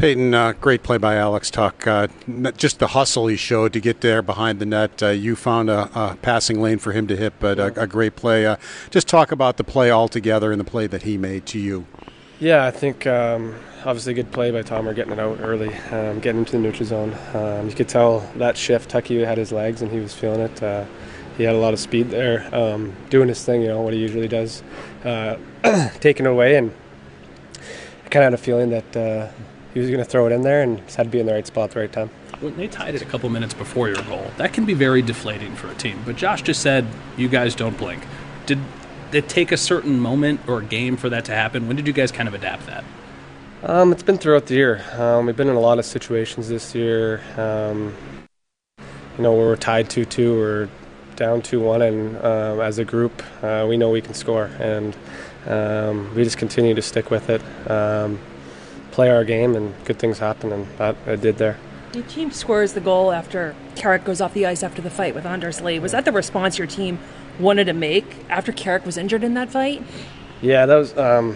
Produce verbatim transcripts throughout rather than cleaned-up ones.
Peyton, uh, great play by Alex Tuch. Uh, just the hustle he showed to get there behind the net. Uh, you found a, a passing lane for him to hit, but a, a great play. Uh, just talk about the play altogether and the play that he made to you. Yeah, I think um, obviously a good play by Tomer getting it out early, um, getting into the neutral zone. Um, you could tell that shift, Tucky had his legs and he was feeling it. Uh, he had a lot of speed there, um, doing his thing, you know, what he usually does, uh, taking it away. And I kind of had a feeling that uh, he was going to throw it in there and just had to be in the right spot at the right time. When they tied it a couple minutes before your goal, that can be very deflating for a team. But Josh just said, you guys don't blink. Did it take a certain moment or game for that to happen? When did you guys kind of adapt that? Um, it's been throughout the year. Um, we've been in a lot of situations this year. Um, you know, where we're tied two two or down two one, and um, as a group, uh, we know we can score. And um, we just continue to stick with it. Um, play our game, and good things happen, and that it did there. Your team scores the goal after Carrick goes off the ice after the fight with Anders Lee. Was that the response your team wanted to make after Carrick was injured in that fight? Yeah, that was um,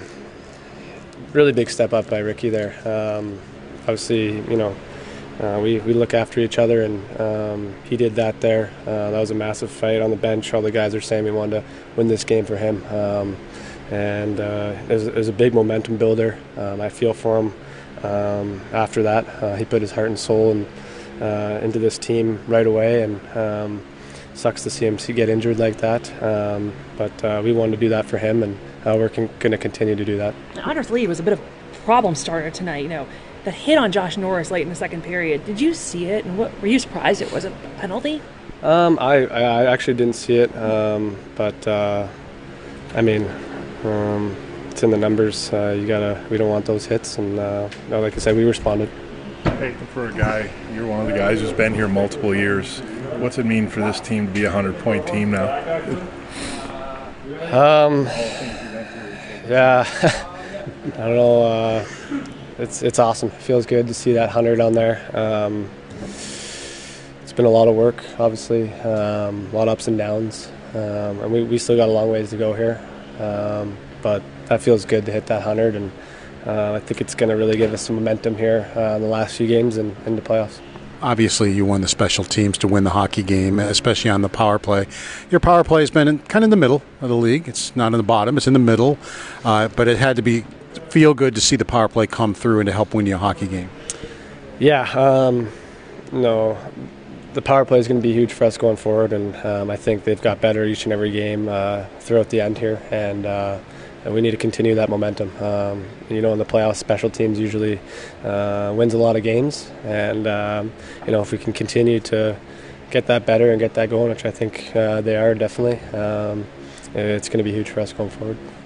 really big step up by Ricky there. Um, obviously, you know, uh, we, we look after each other, and um, he did that there. Uh, that was a massive fight on the bench. All the guys are saying we wanted to win this game for him. Um, and uh, it, was, it was a big momentum builder. Um, I feel for him um, after that. Uh, he put his heart and soul in, uh, into this team right away, and um, sucks to see him get injured like that. Um, but uh, we wanted to do that for him, and uh, we're con- going to continue to do that. Anders Lee was a bit of a problem starter tonight. You know, that hit on Josh Norris late in the second period. Did you see it, and what were you surprised it wasn't a penalty? Um, I, I actually didn't see it, um, but uh, I mean, um, it's in the numbers. Uh, you gotta. We don't want those hits, and uh, like I said, we responded. Hey, for a guy, you're one of the guys who's been here multiple years. What's it mean for this team to be a hundred-point team now? Um, yeah, I don't know. Uh, it's it's awesome. It feels good to see that hundred on there. Um, it's been a lot of work, obviously, um, a lot of ups and downs, um, and we, we still got a long ways to go here. Um, but that feels good to hit that hundred, and uh, I think it's going to really give us some momentum here uh, in the last few games and in the playoffs. Obviously, you won the special teams to win the hockey game, especially on the power play. Your power play has been in, kind of in the middle of the league. It's not in the bottom; it's in the middle. Uh, but it had to be feel good to see the power play come through and to help win you a hockey game. Yeah, um, no, the power play is going to be huge for us going forward, and um, I think they've got better each and every game uh, throughout the end here, and. Uh, And we need to continue that momentum. Um, you know, in the playoffs, special teams usually uh, wins a lot of games, and um, you know, if we can continue to get that better and get that going, which I think uh, they are definitely, um, it's going to be huge for us going forward.